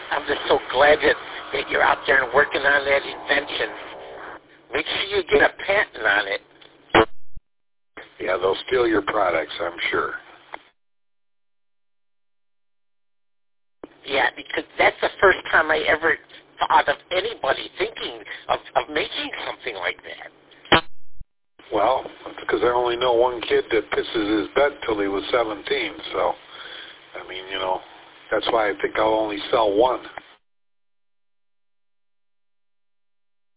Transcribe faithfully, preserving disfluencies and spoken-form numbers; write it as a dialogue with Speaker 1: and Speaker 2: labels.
Speaker 1: I'm just so glad that, that you're out there and working on that invention. Make sure you get a patent on it.
Speaker 2: Yeah, they'll steal your products, I'm sure.
Speaker 1: Yeah, because that's the first time I ever thought of anybody thinking of, of making something like that.
Speaker 2: Well, because I only know one kid that pisses his bed till he was seventeen, so, I mean, you know, that's why I think I'll only sell one.